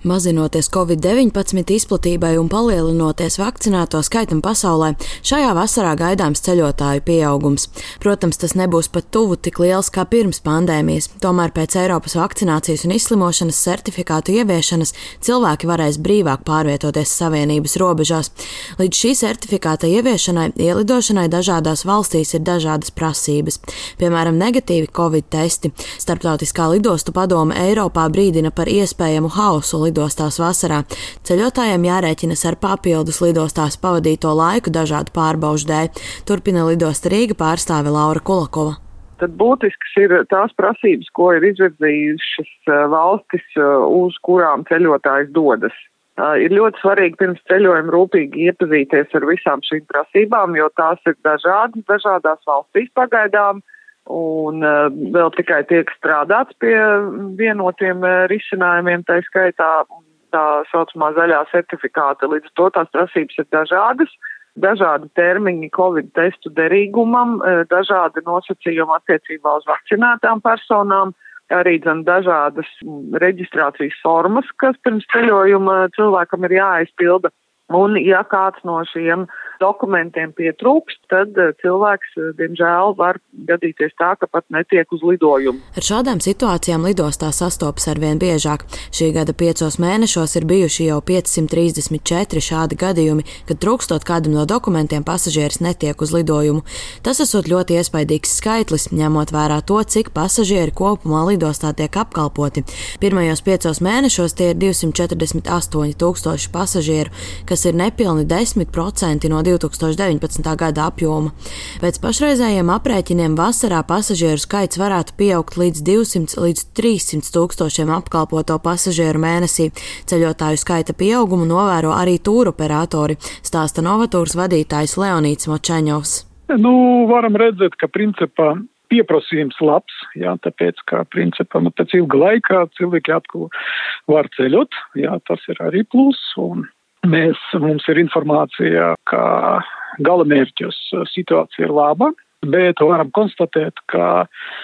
Mazinoties Covid-19 izplatībai un palielinoties vakcinēto skaitam pasaulē, šajā vasarā gaidāms ceļotāju pieaugums. Protams, tas nebūs pat tuvu tik liels kā pirms pandēmijas, tomēr pēc Eiropas vakcinācijas un izslimošanas certifikātu ieviešanas cilvēki varēs brīvāk pārvietoties Savienības robežās. Līdz šī certifikāta ieviešanai ielidošanai dažādās valstīs ir dažādas prasības. Piemēram, negatīvi Covid testi. Starptautiskā lidostu padome Eiropā brīdina par iespējamu hausu lidostās vasarā. Ceļotājiem jārēķinas ar papildus lidostās pavadīto laiku dažādu pārbaužu dēļ. Turpina lidosta Rīga pārstāve Laura Kulakova. Tad būtisks ir tās prasības, ko ir izvirzījušas valstis, uz kurām ceļotājs dodas. Ir ļoti svarīgi pirms ceļojuma rūpīgi iepazīties ar visām šīm prasībām, jo tās ir dažādās valstīs pagaidām. Un vēl tikai tiek strādāts pie vienotiem risinājumiem, tā skaitā tā saucamā zaļā certifikāta. Līdz to tās prasības ir dažādas, dažādi termiņi Covid testu derīgumam, dažādi nosacījumi attiecībā uz vakcinētām personām, arī dažādas reģistrācijas formas, kas pirms ceļojuma cilvēkam ir jāaizpilda. Un, ja kāds no šiem dokumentiem pietrūkst, tad cilvēks, diemžēl, var gadīties tā, ka pat netiek uz lidojumu. Ar šādām situācijām lidostā sastopas arvien biežāk. Šī gada 5 mēnešos ir bijuši jau 534 šādi gadījumi, kad trūkstot kādam no dokumentiem pasažieris netiek uz lidojumu. Tas esot ļoti iespaidīgs skaitlis, ņemot vērā to, cik pasažieri kopumā lidostā tiek apkalpoti. Pirmajos 5 mēnešos tie ir 248 000 pasažieru, kas ir nepilni 10% no 2019. gada apjoma. Pēc pašreizējiem aprēķiniem vasarā pasažieru skaits varētu pieaugt līdz 200 līdz 300 tūkstošiem apkalpoto pasažieru mēnesī. Ceļotāju skaita pieaugumu novēro arī tūroperatori, stāsta Novatūras vadītājs Leonīds Močeņovs. Varam redzēt, ka principā pieprasījums labs, tāpēc, ka principā pēc ilga laika cilvēki atkal var ceļot, tas ir arī plus, un mums ir informācija, ka galamērķos situācija ir laba, bet varam konstatēt, ka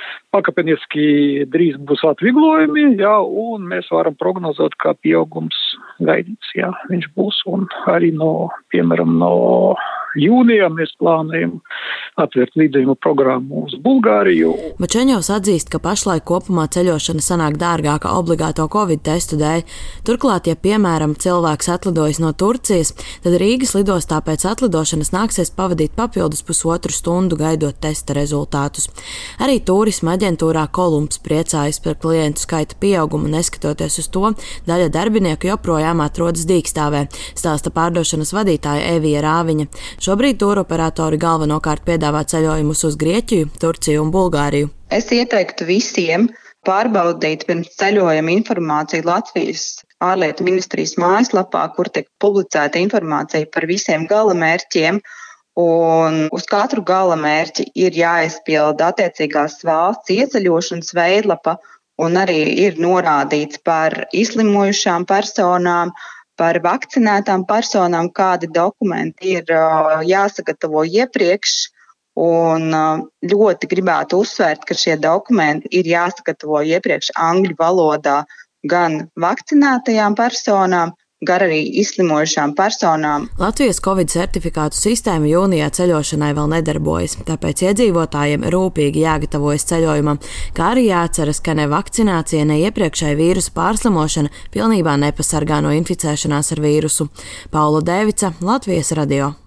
pakāpeniski drīz būs atvieglojumi, un mēs varam prognozēt, ka pieaugums gaidīts, viņš būs, un arī piemēram, no jūnijā mēs plānojam atvērt lidojumu programmu uz Bulgāriju. Močeņovs atzīst, ka pašlaik kopumā ceļošana sanāk dārgāka obligāto Covid testu dēļ. Turklāt, ja piemēram cilvēks atlidojas no Turcijas, tad Rīgas lidostā pēc atlidošanas nāksies pavadīt papildus 1,5 stundu gaidot testa rezultātus. Arī turisma aģentūrā Kolumbs priecājas par klientu skaita pieaugumu, neskatoties uz to, daļa darbinieku joprojām atrodas dīkstāvē, stāsta pārdošanas vadītāja Evija Rāviņa. Šobrīd tūroperatori galvenokārt piedāvā ceļojumus uz Grieķiju, Turciju un Bulgāriju. Es ieteiktu visiem pārbaudīt pirms ceļojuma informāciju Latvijas ārlietu ministrijas mājaslapā, kur tiek publicēta informācija par visiem galamērķiem. Un uz katru galamērķi ir jāizpilda attiecīgās valsts ieceļošanas veidlapa, un arī ir norādīts par izslimojušām personām, par vakcinētām personām, kādi dokumenti ir jāsagatavo iepriekš, un ļoti gribētu uzsvērt, ka šie dokumenti ir jāsagatavo iepriekš angļu valodā gan vakcinētajām personām, gan arī izslimojušām personām. Latvijas Covid certifikātu sistēma jūnijā ceļošanai vēl nedarbojas, tāpēc iedzīvotājiem rūpīgi jāgatavojas ceļojumam, kā arī jāatceras, ka ne vakcinācija, ne iepriekšēja vīrusu pārslimošana pilnībā nepasargā no inficēšanās ar vīrusu. Paula Dēvica, Latvijas radio.